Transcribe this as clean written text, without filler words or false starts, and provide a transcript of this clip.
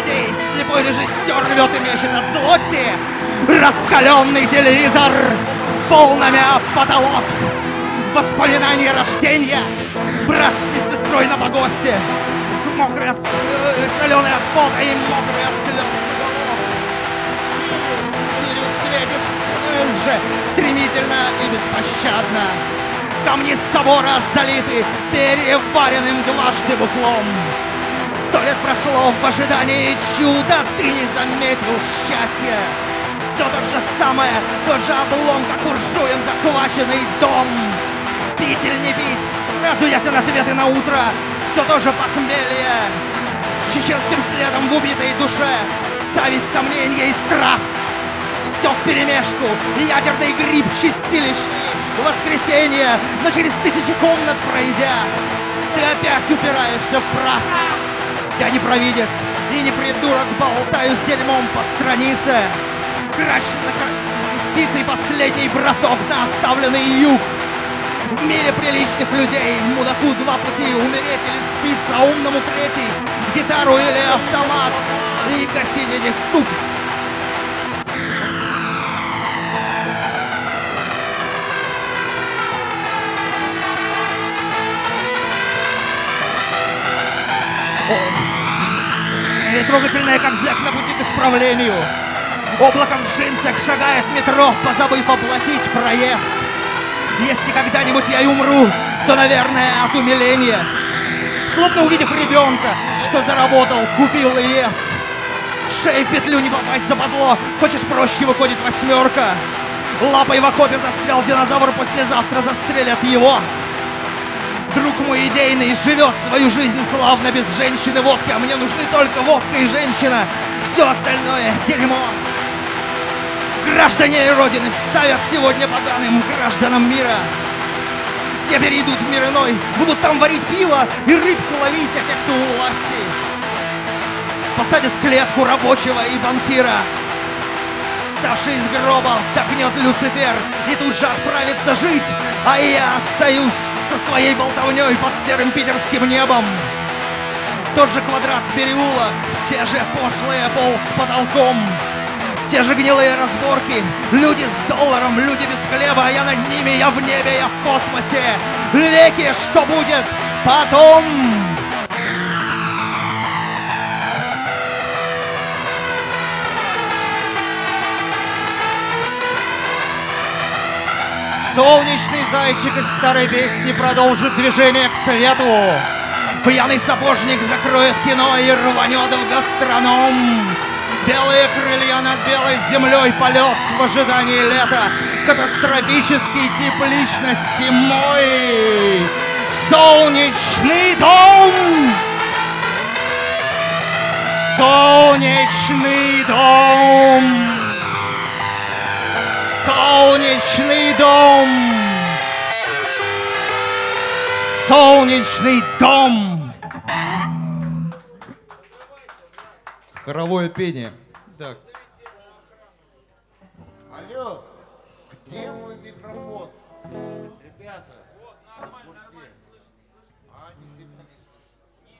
людей. Слепой режиссер рвет и мечет от злости. Раскаленный телевизор, волнами об потолок. Воспоминания рождения, брат с медсестрой на погосте. Мокрый от... соленый от пота и мокрый от слез уголок. Сириус светит же стремительно и беспощадно. Камни собора залиты переваренным дважды буклом. 100 лет прошло в ожидании чуда, ты не заметил счастья. Все то же самое, тот же облом, как буржуем захваченный дом. Пить или не пить, сразу ясен ответы на утро. Все то же похмелье, чеченским следом в убитой душе. Зависть, сомнение и страх, все вперемешку. Ядерный гриб чистилищный, воскресенье. Но через 1000 комнат пройдя, ты опять упираешься в прах. Я не провидец и не придурок, болтаю с дерьмом по странице. Кращенной птицей последний бросок на оставленный юг. В мире приличных людей мудаку 2 пути: умереть или спиться, а умному 3-й. Гитару или автомат, и гасить этих сук. И трогательная, как зэк на пути к исправлению. Облаком в джинсах шагает в метро, позабыв оплатить проезд. Если когда-нибудь я и умру, то, наверное, от умиления. Словно увидев ребенка, что заработал, купил и ест. Шеей в петлю не попасть западло, хочешь проще, выходит 8. Лапой в окопе застрял динозавр, послезавтра застрелят его. Друг мой идейный живет свою жизнь славно без женщины водки, а мне нужны только водка и женщина. Все остальное дерьмо. Граждане Родины ставят сегодня поганым гражданам мира. Те перейдут в мир иной, будут там варить пиво и рыбку ловить, а те, кто у власти, посадят в клетку рабочего и банкира. Вставший из гроба вздохнет Люцифер и тут же отправится жить, а я остаюсь со своей болтовней под серым питерским небом. Тот же квадрат в переулок, те же пошлые пол с потолком. Те же гнилые разборки, люди с долларом, люди без хлеба, а я над ними, я в небе, я в космосе. Веки, что будет потом? Солнечный зайчик из старой песни продолжит движение к свету. Пьяный сапожник закроет кино и рванет в гастроном. Белые крылья над белой землей, полет в ожидании лета. Катастрофический тип личности мой. Солнечный дом! Солнечный дом! Солнечный дом! Солнечный дом! Хоровое пение. Так. Алло, где мой микрофон?